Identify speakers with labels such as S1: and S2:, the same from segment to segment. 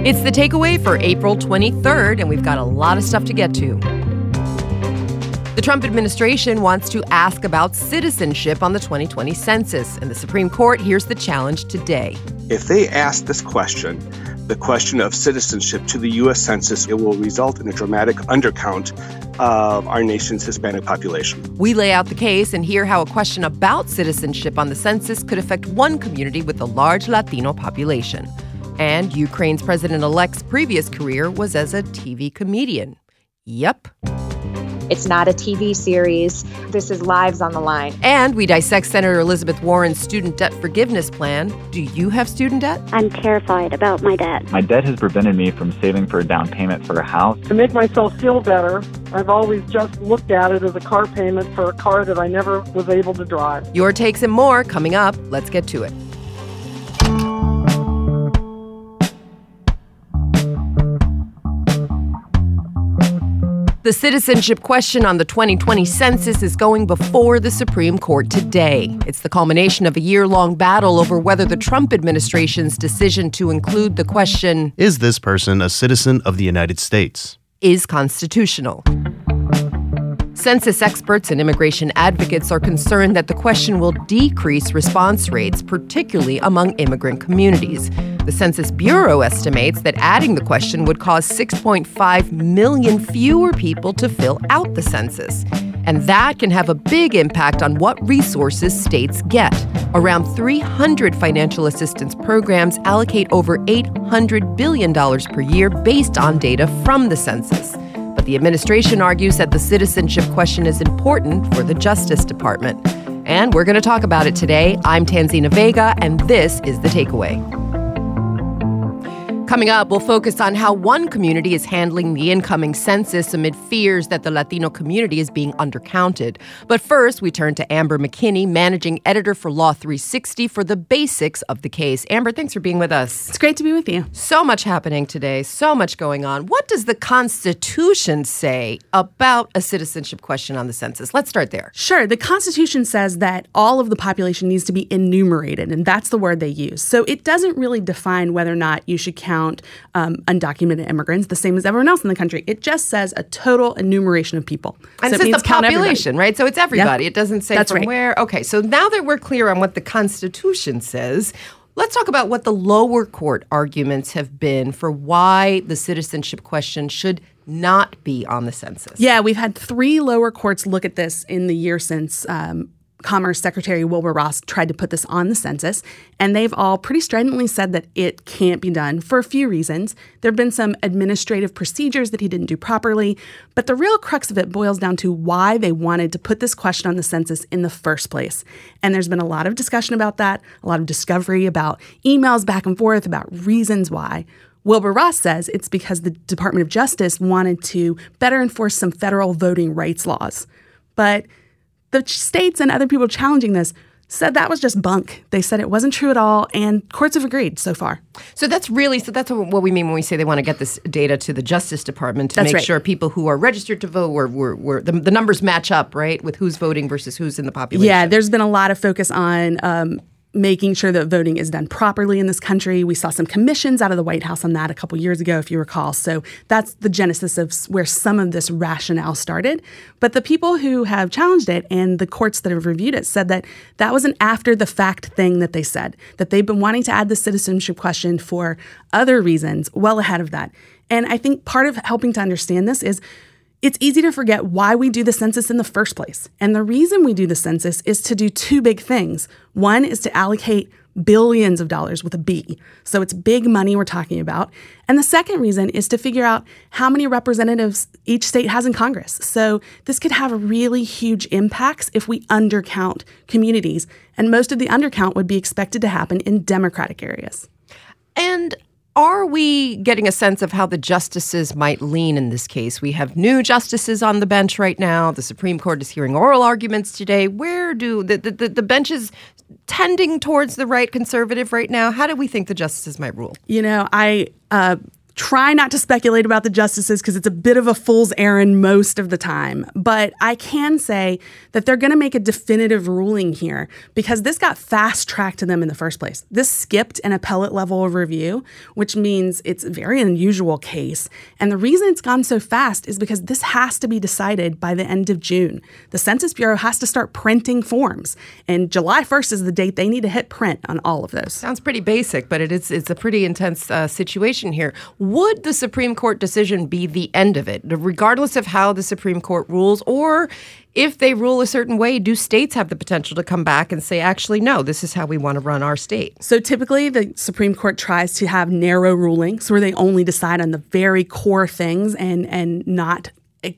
S1: It's the takeaway for April 23rd, and we've got a lot of stuff to get to. The Trump administration wants to ask about citizenship on the 2020 census, and the Supreme Court hears the challenge today.
S2: If they ask this question, the question of citizenship to the U.S. Census, it will result in a dramatic undercount of our nation's Hispanic population.
S1: We lay out the case and hear how a question about citizenship on the census could affect one community with a large Latino population. And Ukraine's president-elect's previous career was as a TV comedian. Yep.
S3: It's not a TV series. This is lives on the line.
S1: And we dissect Senator Elizabeth Warren's student debt forgiveness plan. Do you have student debt?
S4: I'm terrified about my debt.
S5: My debt has prevented me from saving for a down payment for a house.
S6: To make myself feel better, I've always just looked at it as a car payment for a car that I never was able to drive.
S1: Your takes and more coming up. Let's get to it. The citizenship question on the 2020 census is going before the Supreme Court today. It's the culmination of a year-long battle over whether the Trump administration's decision to include the question,
S7: "Is this person a citizen of the United States?"
S1: is constitutional. Census experts and immigration advocates are concerned that the question will decrease response rates, particularly among immigrant communities. The Census Bureau estimates that adding the question would cause 6.5 million fewer people to fill out the census. And that can have a big impact on what resources states get. Around 300 financial assistance programs allocate over $800 billion per year based on data from the census. But the administration argues that the citizenship question is important for the Justice Department. And we're going to talk about it today. I'm Tanzina Vega, and this is The Takeaway. Coming up, we'll focus on how one community is handling the incoming census amid fears that the Latino community is being undercounted. But first, we turn to Amber McKinney, managing editor for Law 360, for the basics of the case. Amber, thanks for being with us.
S8: It's great to be with you.
S1: So much happening today, so much going on. What does the Constitution say about a citizenship question on the census? Let's start there.
S8: Sure. The Constitution says that all of the population needs to be enumerated, and that's the word they use. So it doesn't really define whether or not you should count undocumented immigrants the same as everyone else in the country. It just says a total enumeration of people.
S1: And
S8: so
S1: it says the population, right? So it's everybody. Yep. It doesn't say
S8: That's
S1: from
S8: right.
S1: where. Okay, so now that we're clear on what the Constitution says, let's talk about what the lower court arguments have been for why the citizenship question should not be on the census.
S8: Yeah, we've had 3 lower courts look at this in the year since Commerce Secretary Wilbur Ross tried to put this on the census, and they've all pretty stridently said that it can't be done for a few reasons. There have been some administrative procedures that he didn't do properly, but the real crux of it boils down to why they wanted to put this question on the census in the first place. And there's been a lot of discussion about that, a lot of discovery about emails back and forth about reasons why. Wilbur Ross says it's because the Department of Justice wanted to better enforce some federal voting rights laws. But the states and other people challenging this said that was just bunk. They said it wasn't true at all, and courts have agreed so far.
S1: So that's what we mean when we say they want to get this data to the Justice Department to make sure people who are registered to vote were the numbers match up, right, with who's voting versus who's in the population.
S8: Yeah, there's been a lot of focus on making sure that voting is done properly in this country. We saw some commissions out of the White House on that a couple years ago, if you recall. So that's the genesis of where some of this rationale started. But the people who have challenged it and the courts that have reviewed it said that that was an after-the-fact thing that they said, that they've been wanting to add the citizenship question for other reasons well ahead of that. And I think part of helping to understand this is it's easy to forget why we do the census in the first place. And the reason we do the census is to do 2 big things. One is to allocate billions of dollars with a B. So it's big money we're talking about. And the second reason is to figure out how many representatives each state has in Congress. So this could have really huge impacts if we undercount communities. And most of the undercount would be expected to happen in Democratic areas.
S1: And are we getting a sense of how the justices might lean in this case? We have new justices on the bench right now. The Supreme Court is hearing oral arguments today. Where do the bench is tending towards the right, conservative right now? How do we think the justices might rule?
S8: You know, I try not to speculate about the justices because it's a bit of a fool's errand most of the time. But I can say that they're going to make a definitive ruling here because this got fast-tracked to them in the first place. This skipped an appellate level of review, which means it's a very unusual case. And the reason it's gone so fast is because this has to be decided by the end of June. The Census Bureau has to start printing forms. And July 1st is the date they need to hit print on all of those.
S1: Sounds pretty basic, but it's a pretty intense situation here. Would the Supreme Court decision be the end of it, regardless of how the Supreme Court rules? Or if they rule a certain way, do states have the potential to come back and say, actually, no, this is how we want to run our state?
S8: So typically the Supreme Court tries to have narrow rulings where they only decide on the very core things and not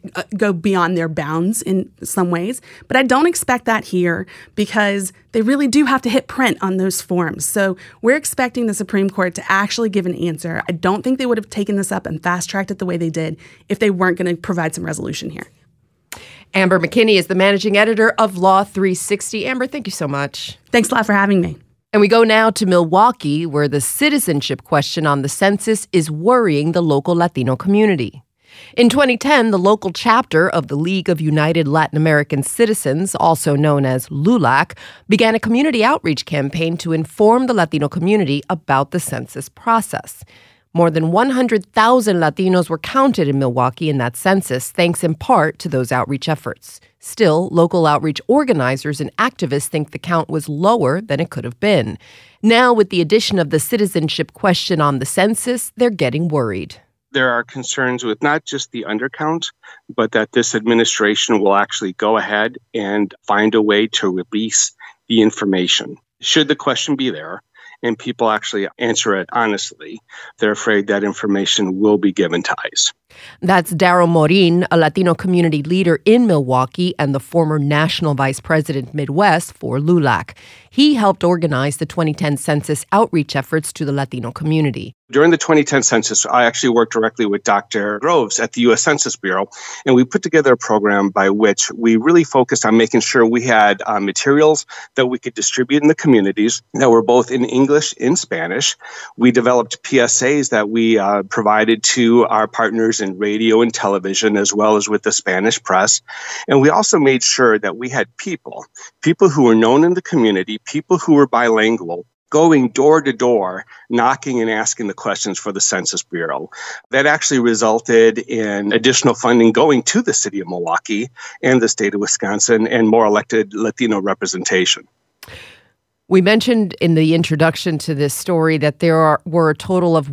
S8: go beyond their bounds in some ways. But I don't expect that here because they really do have to hit print on those forms. So we're expecting the Supreme Court to actually give an answer. I don't think they would have taken this up and fast-tracked it the way they did if they weren't going to provide some resolution here.
S1: Amber McKinney is the managing editor of Law 360. Amber, thank you so much.
S8: Thanks a lot for having me.
S1: And we go now to Milwaukee, where the citizenship question on the census is worrying the local Latino community. In 2010, the local chapter of the League of United Latin American Citizens, also known as LULAC, began a community outreach campaign to inform the Latino community about the census process. More than 100,000 Latinos were counted in Milwaukee in that census, thanks in part to those outreach efforts. Still, local outreach organizers and activists think the count was lower than it could have been. Now, with the addition of the citizenship question on the census, they're getting worried.
S2: There are concerns with not just the undercount, but that this administration will actually go ahead and find a way to release the information. Should the question be there and people actually answer it honestly, they're afraid that information will be given to ICE.
S1: That's Daryl Morin, a Latino community leader in Milwaukee and the former national vice president Midwest for LULAC. He helped organize the 2010 census outreach efforts to the Latino community.
S2: During the 2010 census, I actually worked directly with Dr. Groves at the U.S. Census Bureau, and we put together a program by which we really focused on making sure we had materials that we could distribute in the communities that were both in English and Spanish. We developed PSAs that we provided to our partners in radio and television, as well as with the Spanish press. And we also made sure that we had people who were known in the community, people who were bilingual, going door to door, knocking and asking the questions for the Census Bureau. That actually resulted in additional funding going to the city of Milwaukee and the state of Wisconsin and more elected Latino representation.
S1: We mentioned in the introduction to this story that there were a total of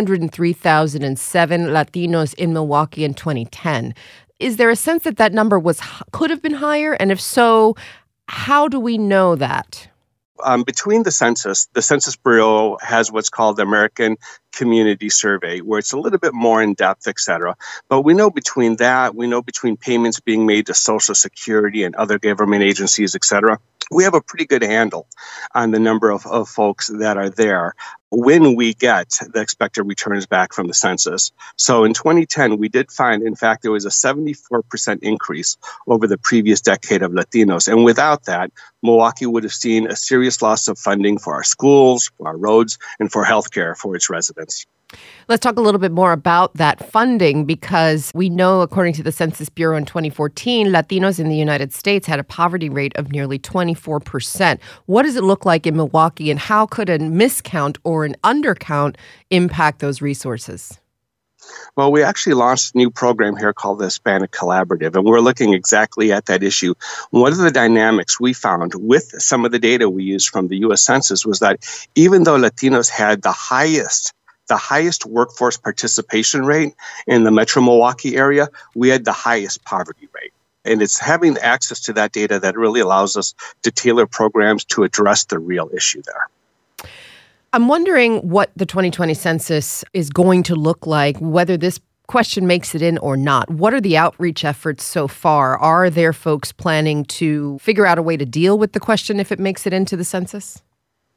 S1: 103,007 Latinos in Milwaukee in 2010. Is there a sense that that number could have been higher? And if so, how do we know that?
S2: Between the Census Bureau has what's called the American Community Survey, where it's a little bit more in depth, et cetera. But we know between payments being made to Social Security and other government agencies, et cetera, we have a pretty good handle on the number of folks that are there when we get the expected returns back from the census. So in 2010, we did find, in fact, there was a 74% increase over the previous decade of Latinos. And without that, Milwaukee would have seen a serious loss of funding for our schools, for our roads, and for healthcare for its residents.
S1: Let's talk a little bit more about that funding, because we know, according to the Census Bureau in 2014, Latinos in the United States had a poverty rate of nearly 24%. What does it look like in Milwaukee, and how could a miscount or an undercount impact those resources?
S2: Well, we actually launched a new program here called the Hispanic Collaborative, and we're looking exactly at that issue. One of the dynamics we found with some of the data we used from the U.S. Census was that even though Latinos had the highest workforce participation rate in the Metro Milwaukee area, we had the highest poverty rate. And it's having access to that data that really allows us to tailor programs to address the real issue there.
S1: I'm wondering what the 2020 census is going to look like, whether this question makes it in or not. What are the outreach efforts so far? Are there folks planning to figure out a way to deal with the question if it makes it into the census?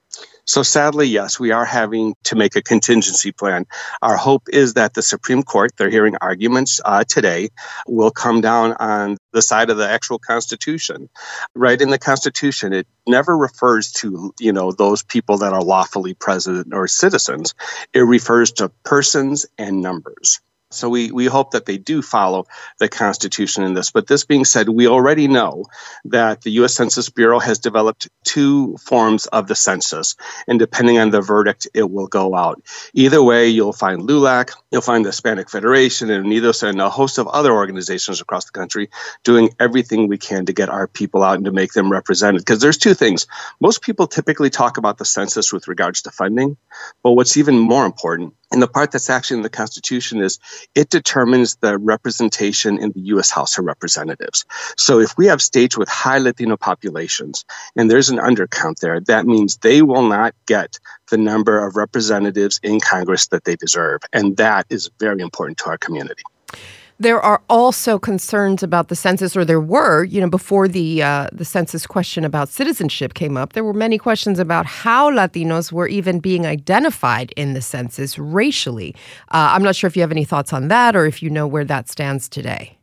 S2: So sadly, yes, we are having to make a contingency plan. Our hope is that the Supreme Court, they're hearing arguments today, will come down on the side of the actual Constitution. Right in the Constitution, it never refers to, those people that are lawfully present or citizens. It refers to persons and numbers. So we hope that they do follow the Constitution in this. But this being said, we already know that the U.S. Census Bureau has developed 2 forms of the census, and depending on the verdict, it will go out. Either way, you'll find LULAC, you'll find the Hispanic Federation, and UNIDOS, and a host of other organizations across the country doing everything we can to get our people out and to make them represented. Because there's 2 things. Most people typically talk about the census with regards to funding, but what's even more important, and the part that's actually in the Constitution, is it determines the representation in the U.S. House of Representatives. So if we have states with high Latino populations and there's an undercount there, that means they will not get the number of representatives in Congress that they deserve. And that is very important to our community.
S1: There are also concerns about the census, or there were, before the census question about citizenship came up, there were many questions about how Latinos were even being identified in the census racially. I'm not sure if you have any thoughts on that or if you know where that stands today.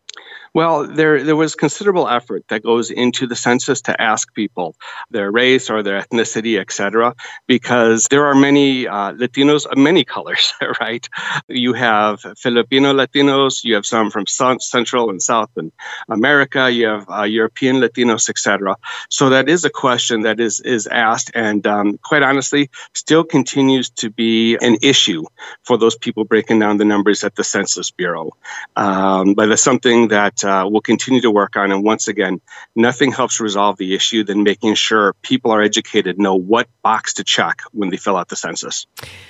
S2: Well, there was considerable effort that goes into the census to ask people their race or their ethnicity, et cetera, because there are many Latinos of many colors, right? You have Filipino Latinos, you have some from Central and South America, you have European Latinos, et cetera. So that is a question that is asked, and quite honestly, still continues to be an issue for those people breaking down the numbers at the Census Bureau. But that's something that we'll continue to work on. And once again, nothing helps resolve the issue than making sure people are educated, know what box to check when they fill out the census.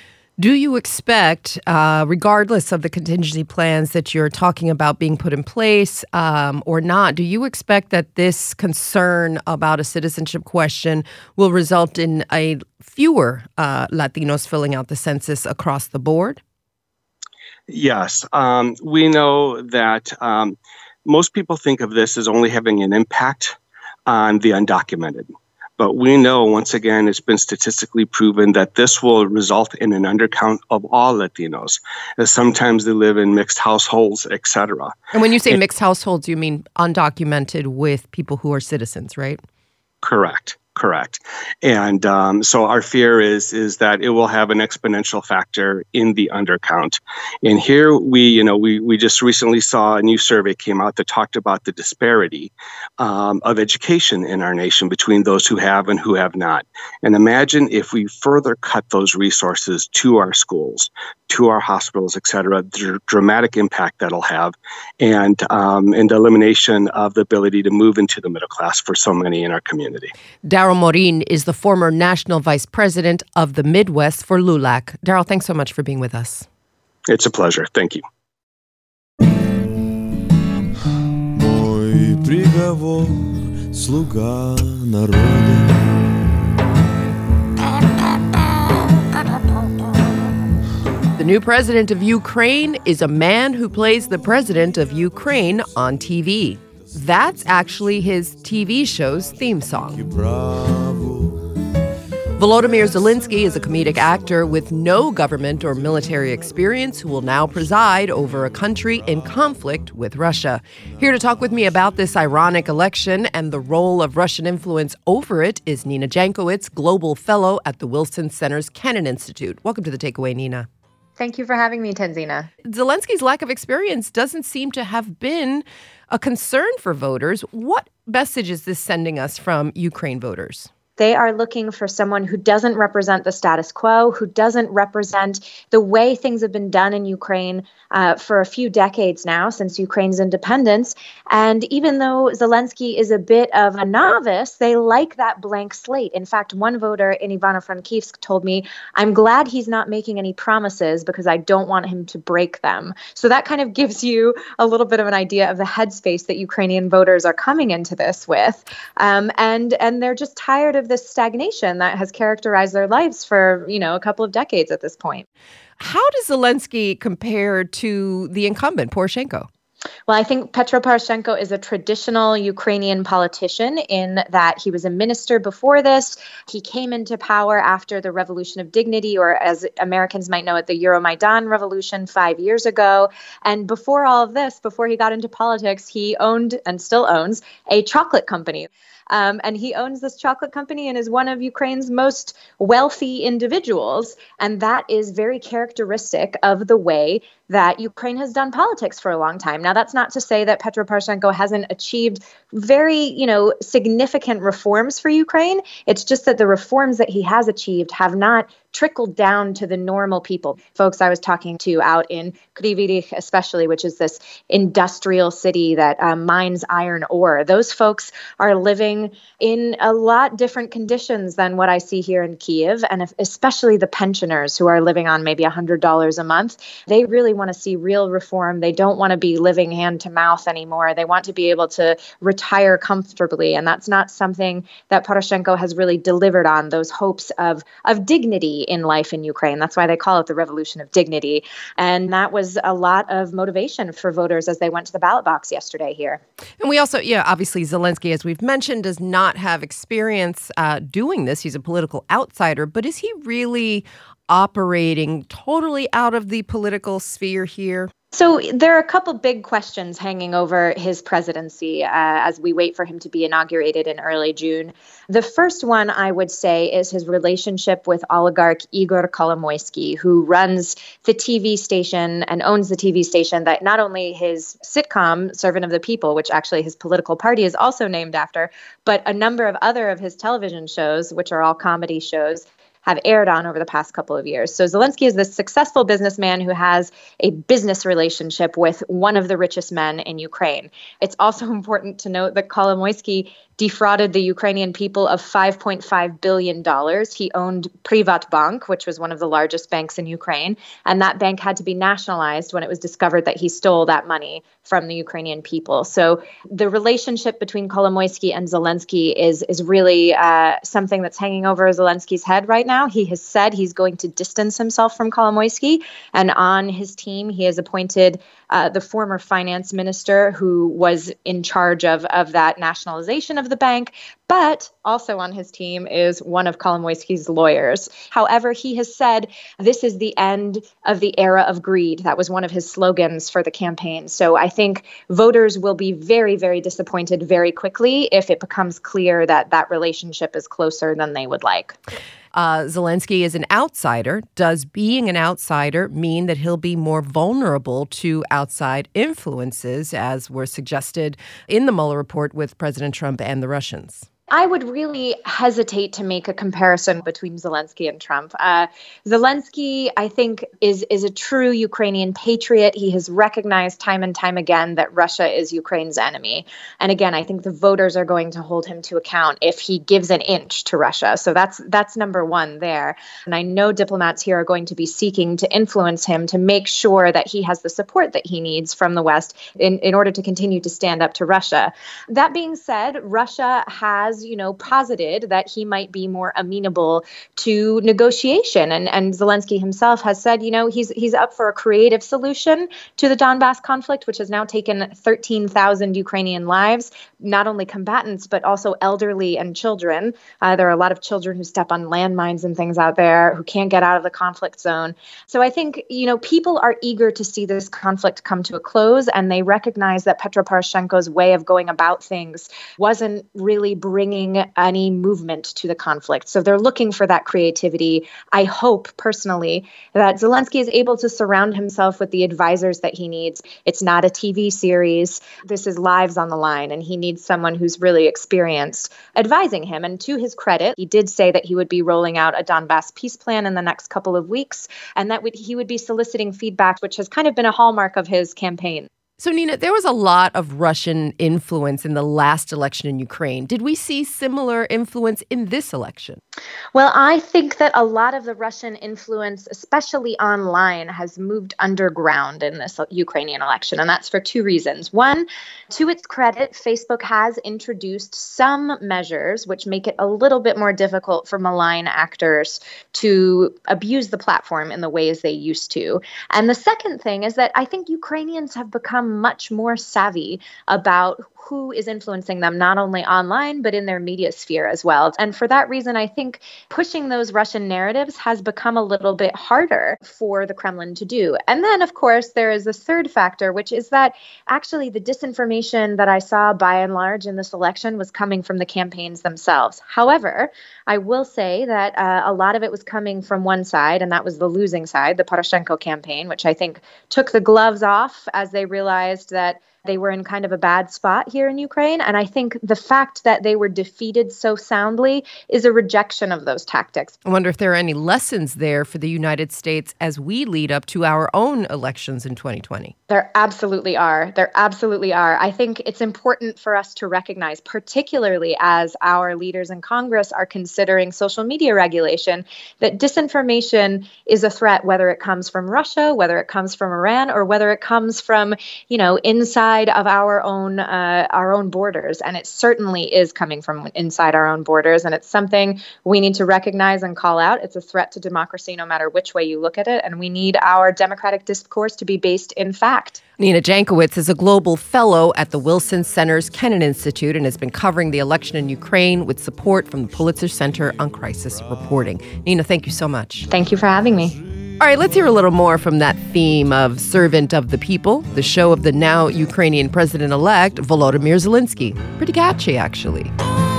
S1: Do you expect, regardless of the contingency plans that you're talking about being put in place or not, do you expect that this concern about a citizenship question will result in fewer Latinos filling out the census across the board?
S2: Yes. We know that most people think of this as only having an impact on the undocumented. But we know, once again, it's been statistically proven that this will result in an undercount of all Latinos, as sometimes they live in mixed households, et cetera.
S1: And when you say mixed households, you mean undocumented with people who are citizens, right?
S2: Correct. And so our fear is that it will have an exponential factor in the undercount. And here we just recently saw a new survey came out that talked about the disparity of education in our nation between those who have and who have not. And imagine if we further cut those resources to our schools, to our hospitals, et cetera, the dramatic impact that'll have, and the elimination of the ability to move into the middle class for so many in our community.
S1: Darryl Morin is the former National Vice President of the Midwest for LULAC. Darryl, thanks so much for being with us.
S2: It's a pleasure. Thank you.
S9: Мой приговор, слуга народа.
S1: The new president of Ukraine is a man who plays the president of Ukraine on TV. That's actually his TV show's theme song. Volodymyr Zelensky is a comedic actor with no government or military experience who will now preside over a country in conflict with Russia. Here to talk with me about this ironic election and the role of Russian influence over it is Nina Jankowicz, Global Fellow at the Wilson Center's Kennan Institute. Welcome to The Takeaway, Nina.
S3: Thank you for having me, Tanzina.
S1: Zelensky's lack of experience doesn't seem to have been a concern for voters. What message is this sending us from Ukraine voters?
S3: They are looking for someone who doesn't represent the status quo, who doesn't represent the way things have been done in Ukraine for a few decades now, since Ukraine's independence. And even though Zelensky is a bit of a novice, they like that blank slate. In fact, one voter in Ivano-Frankivsk told me, "I'm glad he's not making any promises because I don't want him to break them." So that kind of gives you a little bit of an idea of the headspace that Ukrainian voters are coming into this with. And they're just tired of this stagnation that has characterized their lives for, a couple of decades at this point.
S1: How does Zelensky compare to the incumbent, Poroshenko?
S3: Well, I think Petro Poroshenko is a traditional Ukrainian politician in that he was a minister before this. He came into power after the Revolution of Dignity, or as Americans might know it, the Euromaidan Revolution 5 years ago. And before all of this, before he got into politics, he owned and still owns a chocolate company. And he owns this chocolate company and is one of Ukraine's most wealthy individuals. And that is very characteristic of the way that Ukraine has done politics for a long time. Now, that's not to say that Petro Poroshenko hasn't achieved very, significant reforms for Ukraine. It's just that the reforms that he has achieved have not trickled down to the normal people. Folks I was talking to out in Kryvyi Rih, especially, which is this industrial city that mines iron ore. Those folks are living in a lot different conditions than what I see here in Kyiv, and especially the pensioners who are living on maybe $100 a month. They really want to see real reform. They don't want to be living hand to mouth anymore. They want to be able to retire comfortably, and that's not something that Poroshenko has really delivered on, those hopes of dignity in life in Ukraine. That's why they call it the Revolution of Dignity. And that was a lot of motivation for voters as they went to the ballot box yesterday here.
S1: And we also, obviously Zelensky, as we've mentioned, does not have experience doing this. He's a political outsider. But is he really operating totally out of the political sphere here?
S3: So there are a couple big questions hanging over his presidency as we wait for him to be inaugurated in early June. The first one, I would say, is his relationship with oligarch Igor Kolomoisky, who runs the TV station and owns the TV station that not only his sitcom, Servant of the People, which actually his political party is also named after, but a number of other of his television shows, which are all comedy shows, have aired on over the past couple of years. So Zelensky is this successful businessman who has a business relationship with one of the richest men in Ukraine. It's also important to note that Kolomoisky defrauded the Ukrainian people of $5.5 billion. He owned Privatbank, which was one of the largest banks in Ukraine, and that bank had to be nationalized when it was discovered that he stole that money from the Ukrainian people. So the relationship between Kolomoisky and Zelensky is really something that's hanging over Zelensky's head right now. He has said he's going to distance himself from Kolomoisky, and on his team, he has appointed the former finance minister who was in charge of that nationalization of the bank, but also on his team is one of Kolomoisky's lawyers. However, he has said this is the end of the era of greed. That was one of his slogans for the campaign. So I think voters will be very, very disappointed very quickly if it becomes clear that that relationship is closer than they would like.
S1: Zelensky is an outsider. Does being an outsider mean that he'll be more vulnerable to outside influences, as were suggested in the Mueller report with President Trump and the Russians?
S3: I would really hesitate to make a comparison between Zelensky and Trump. Zelensky, I think, is a true Ukrainian patriot. He has recognized time and time again that Russia is Ukraine's enemy. And again, I think the voters are going to hold him to account if he gives an inch to Russia. So that's number one there. And I know diplomats here are going to be seeking to influence him to make sure that he has the support that he needs from the West in order to continue to stand up to Russia. That being said, Russia has posited that he might be more amenable to negotiation. And Zelensky himself has said, he's up for a creative solution to the Donbass conflict, which has now taken 13,000 Ukrainian lives, not only combatants, but also elderly and children. There are a lot of children who step on landmines and things out there who can't get out of the conflict zone. So I think, people are eager to see this conflict come to a close, and they recognize that Petro Poroshenko's way of going about things wasn't really bringing any movement to the conflict. So they're looking for that creativity. I hope personally that Zelensky is able to surround himself with the advisors that he needs. It's not a TV series. This is lives on the line, and he needs someone who's really experienced advising him. And to his credit, he did say that he would be rolling out a Donbass peace plan in the next couple of weeks, and that he would be soliciting feedback, which has kind of been a hallmark of his campaign.
S1: So, Nina, there was a lot of Russian influence in the last election in Ukraine. Did we see similar influence in this election?
S3: Well, I think that a lot of the Russian influence, especially online, has moved underground in this Ukrainian election. And that's for two reasons. One, to its credit, Facebook has introduced some measures which make it a little bit more difficult for malign actors to abuse the platform in the ways they used to. And the second thing is that I think Ukrainians have become become much more savvy about who is influencing them, not only online, but in their media sphere as well. And for that reason, I think pushing those Russian narratives has become a little bit harder for the Kremlin to do. And then, of course, there is a third factor, which is that actually the disinformation that I saw by and large in this election was coming from the campaigns themselves. However, I will say that a lot of it was coming from one side, and that was the losing side, the Poroshenko campaign, which I think took the gloves off as they realized that they were in kind of a bad spot here in Ukraine. And I think the fact that they were defeated so soundly is a rejection of those tactics.
S1: I wonder if there are any lessons there for the United States as we lead up to our own elections in 2020.
S3: There absolutely are. There absolutely are. I think it's important for us to recognize, particularly as our leaders in Congress are considering social media regulation, that disinformation is a threat, whether it comes from Russia, whether it comes from Iran, or whether it comes from, inside of our own borders. And it certainly is coming from inside our own borders. And it's something we need to recognize and call out. It's a threat to democracy, no matter which way you look at it. And we need our democratic discourse to be based in fact.
S1: Nina Jankowicz is a global fellow at the Wilson Center's Kennan Institute and has been covering the election in Ukraine with support from the Pulitzer Center on Crisis Reporting. Nina, thank you so much.
S3: Thank you for having me.
S1: All right, let's hear a little more from that theme of Servant of the People, the show of the now Ukrainian president-elect Volodymyr Zelensky. Pretty catchy, actually.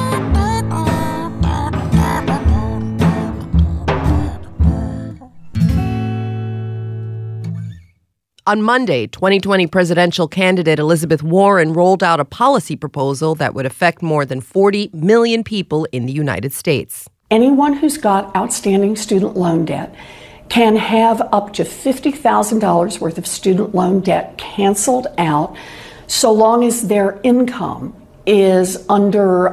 S1: On Monday, 2020 presidential candidate Elizabeth Warren rolled out a policy proposal that would affect more than 40 million people in the United States.
S10: Anyone who's got outstanding student loan debt can have up to $50,000 worth of student loan debt canceled out so long as their income is under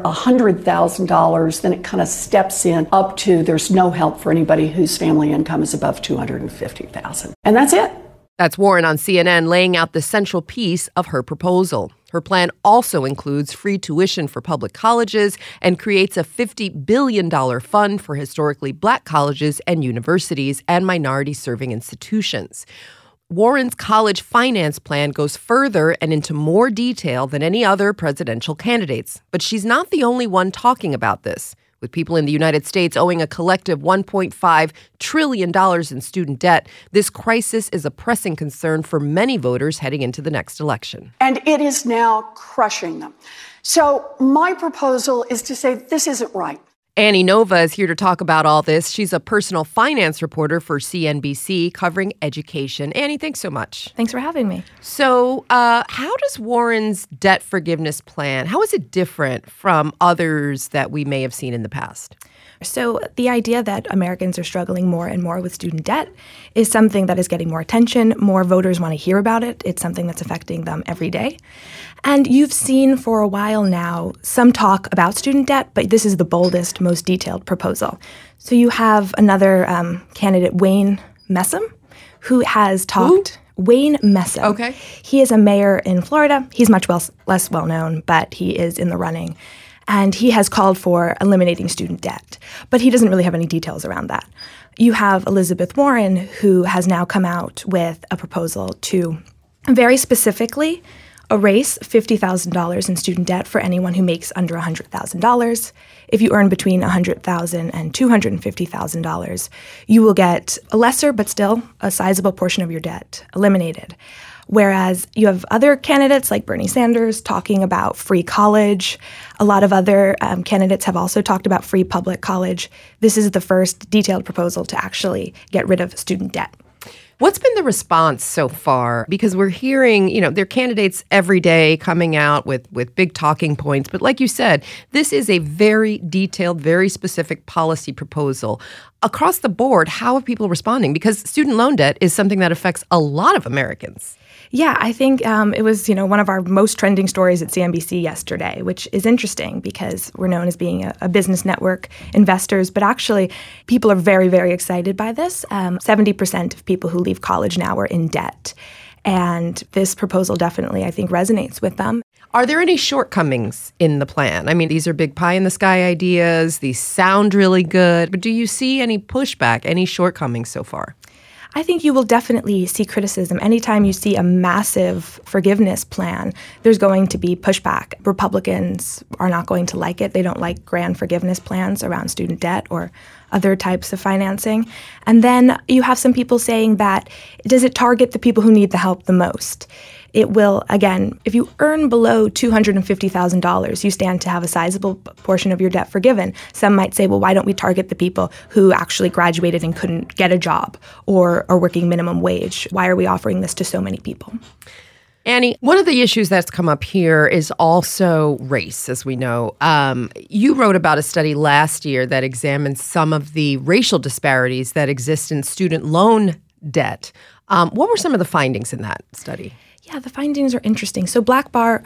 S10: $100,000, then it kind of steps in up to there's no help for anybody whose family income is above $250,000. And that's it.
S1: That's Warren on CNN laying out the central piece of her proposal. Her plan also includes free tuition for public colleges and creates a $50 billion fund for historically black colleges and universities and minority-serving institutions. Warren's college finance plan goes further and into more detail than any other presidential candidates. But she's not the only one talking about this. With people in the United States owing a collective $1.5 trillion in student debt, this crisis is a pressing concern for many voters heading into the next election.
S10: And it is now crushing them. So my proposal is to say this isn't right.
S1: Annie Nova is here to talk about all this. She's a personal finance reporter for CNBC covering education. Annie, thanks so much.
S11: Thanks for having me.
S1: So how does Warren's debt forgiveness plan, how is it different from others that we may have seen in the past?
S11: So the idea that Americans are struggling more and more with student debt is something that is getting more attention. More voters want to hear about it. It's something that's affecting them every day. And you've seen for a while now some talk about student debt, but this is the boldest, most detailed proposal. So you have another candidate, Wayne Messam, who has talked...
S1: Who?
S11: Wayne Messam.
S1: Okay.
S11: He is a mayor in Florida. He's much less well-known, but he is in the running. And he has called for eliminating student debt, but he doesn't really have any details around that. You have Elizabeth Warren, who has now come out with a proposal to very specifically erase $50,000 in student debt for anyone who makes under $100,000. If you earn between $100,000 and $250,000, you will get a lesser but still a sizable portion of your debt eliminated. Whereas you have other candidates like Bernie Sanders talking about free college. A lot of other candidates have also talked about free public college. This is the first detailed proposal to actually get rid of student debt.
S1: What's been the response so far? Because we're hearing, there are candidates every day coming out with big talking points. But like you said, this is a very detailed, very specific policy proposal. Across the board, how are people responding? Because student loan debt is something that affects a lot of Americans.
S11: Yeah, I think it was, one of our most trending stories at CNBC yesterday, which is interesting because we're known as being a business network, investors, but actually people are very, very excited by this. 70% of people who leave college now are in debt. And this proposal definitely, I think, resonates with them.
S1: Are there any shortcomings in the plan? I mean, these are big pie-in-the-sky ideas. These sound really good. But do you see any pushback, any shortcomings so far?
S11: I think you will definitely see criticism. Anytime you see a massive forgiveness plan, there's going to be pushback. Republicans are not going to like it. They don't like grand forgiveness plans around student debt or other types of financing. And then you have some people saying that, does it target the people who need the help the most? It will, again, if you earn below $250,000, you stand to have a sizable portion of your debt forgiven. Some might say, well, why don't we target the people who actually graduated and couldn't get a job or are working minimum wage? Why are we offering this to so many people?
S1: Annie, one of the issues that's come up here is also race, as we know. You wrote about a study last year that examined some of the racial disparities that exist in student loan debt. What were some of the findings in that study?
S11: Yeah, the findings are interesting. So black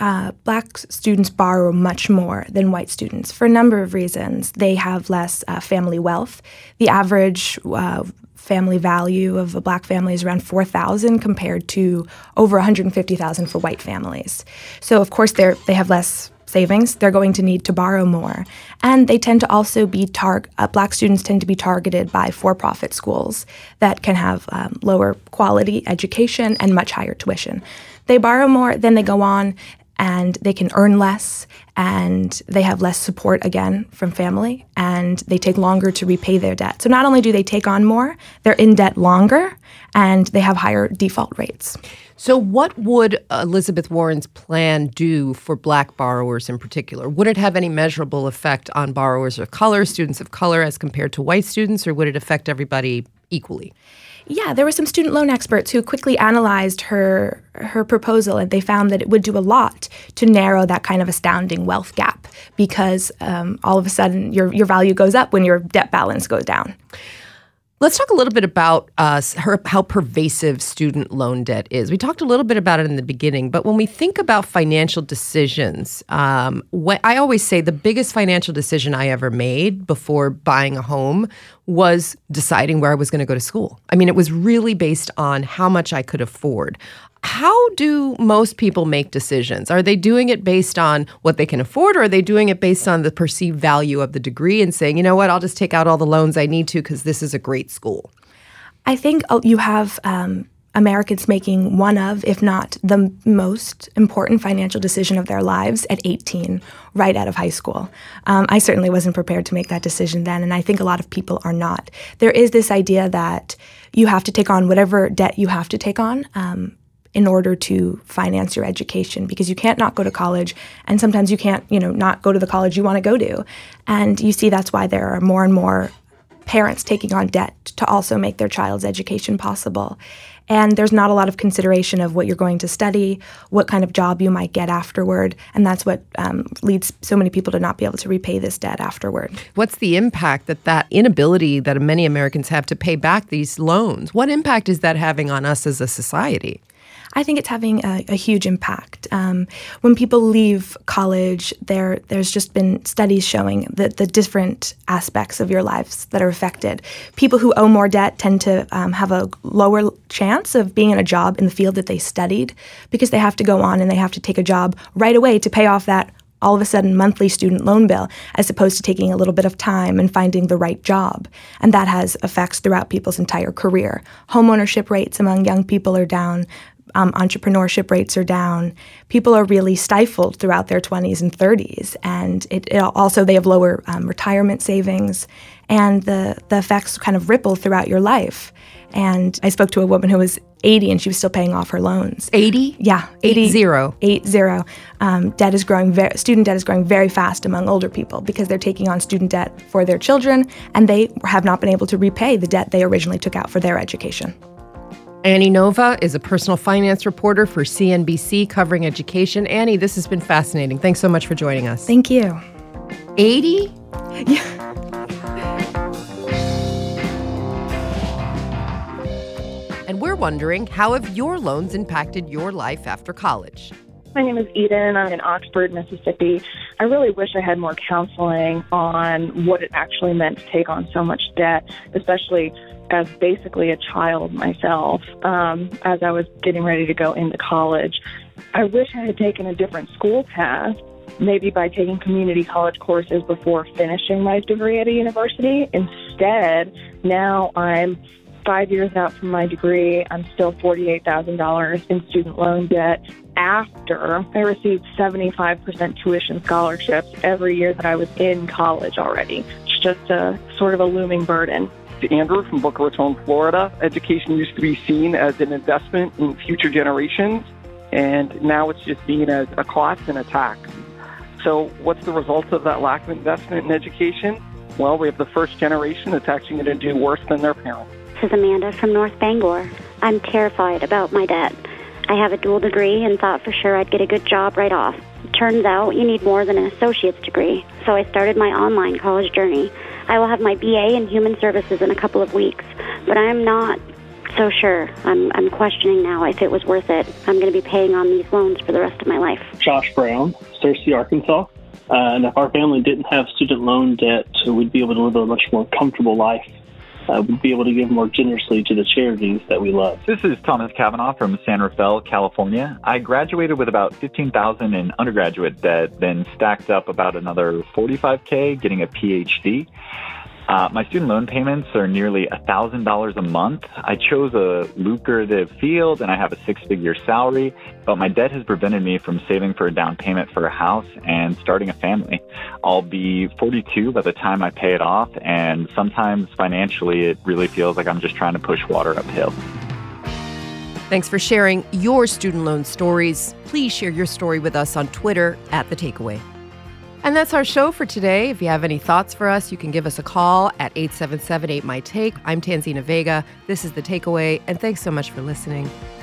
S11: students borrow much more than white students for a number of reasons. They have less family wealth. The average family value of a black family is around $4,000 compared to over $150,000 for white families. So of course they have less savings. They're going to need to borrow more. And they tend to also be black students tend to be targeted by for-profit schools that can have lower quality education and much higher tuition. They borrow more, then they go on and they can earn less, and they have less support, again, from family, and they take longer to repay their debt. So not only do they take on more, they're in debt longer, and they have higher default rates.
S1: So what would Elizabeth Warren's plan do for black borrowers in particular? Would it have any measurable effect on borrowers of color, students of color, as compared to white students, or would it affect everybody equally?
S11: Yeah, there were some student loan experts who quickly analyzed her proposal, and they found that it would do a lot to narrow that kind of astounding wealth gap because all of a sudden your value goes up when your debt balance goes down.
S1: Let's talk a little bit about how pervasive student loan debt is. We talked a little bit about it in the beginning, but when we think about financial decisions, I always say the biggest financial decision I ever made before buying a home was deciding where I was going to go to school. I mean, it was really based on how much I could afford. How do most people make decisions? Are they doing it based on what they can afford, or are they doing it based on the perceived value of the degree and saying, you know what, I'll just take out all the loans I need to because this is a great school?
S11: I think you have Americans making one of, if not the most important financial decision of their lives at 18, right out of high school. I certainly wasn't prepared to make that decision then, and I think a lot of people are not. There is this idea that you have to take on whatever debt you have to take on in order to finance your education, because you can't not go to college, and sometimes you can't, not go to the college you want to go to. And you see that's why there are more and more parents taking on debt to also make their child's education possible. And there's not a lot of consideration of what you're going to study, what kind of job you might get afterward, and that's what leads so many people to not be able to repay this debt afterward. What's the impact that inability that many Americans have to pay back these loans? What impact is that having on us as a society? I think it's having a huge impact. When people leave college, there's just been studies showing that the different aspects of your lives that are affected. People who owe more debt tend to have a lower chance of being in a job in the field that they studied because they have to go on and they have to take a job right away to pay off that all of a sudden monthly student loan bill, as opposed to taking a little bit of time and finding the right job. And that has effects throughout people's entire career. Homeownership rates among young people are down. Entrepreneurship rates are down. People are really stifled throughout their 20s and 30s. And it also, they have lower retirement savings. And the effects kind of ripple throughout your life. And I spoke to a woman who was 80 and she was still paying off her loans. 80? Yeah. 80. 80. Debt is growing. Student debt is growing very fast among older people because they're taking on student debt for their children, and they have not been able to repay the debt they originally took out for their education.
S1: Annie Nova is a personal finance reporter for CNBC covering education. Annie, this has been fascinating. Thanks so much for joining us.
S11: Thank you.
S1: 80?
S11: Yeah.
S1: And we're wondering, how have your loans impacted your life after college?
S12: My name is Eden. I'm in Oxford, Mississippi. I really wish I had more counseling on what it actually meant to take on so much debt, especially as basically a child myself, as I was getting ready to go into college. I wish I had taken a different school path, maybe by taking community college courses before finishing my degree at a university. Instead, now I'm 5 years out from my degree, I'm still $48,000 in student loan debt after I received 75% tuition scholarships every year that I was in college already. It's just a sort of a looming burden.
S13: Andrew from Boca Raton, Florida. Education used to be seen as an investment in future generations, and now it's just seen as a cost and a tax. So what's the result of that lack of investment in education? Well, we have the first generation that's actually going to do worse than their parents.
S4: This is Amanda from North Bangor. I'm terrified about my debt. I have a dual degree and thought for sure I'd get a good job right off. Turns out you need more than an associate's degree, so I started my online college journey. I will have my BA in Human Services in a couple of weeks, but I'm not so sure. I'm questioning now if it was worth it. I'm going to be paying on these loans for the rest of my life.
S14: Josh Brown, Searcy, Arkansas. And if our family didn't have student loan debt, we'd be able to live a much more comfortable life. We'd be able to give more generously to the charities that we love.
S5: This is Thomas Kavanaugh from San Rafael, California. I graduated with about $15,000 in undergraduate debt, then stacked up about another $45K getting a PhD. My student loan payments are nearly $1,000 a month. I chose a lucrative field and I have a six-figure salary, but my debt has prevented me from saving for a down payment for a house and starting a family. I'll be 42 by the time I pay it off, and sometimes financially it really feels like I'm just trying to push water uphill.
S1: Thanks for sharing your student loan stories. Please share your story with us on Twitter @TheTakeaway. And that's our show for today. If you have any thoughts for us, you can give us a call at 877-8MY-TAKE. I'm Tanzina Vega. This is The Takeaway, and thanks so much for listening.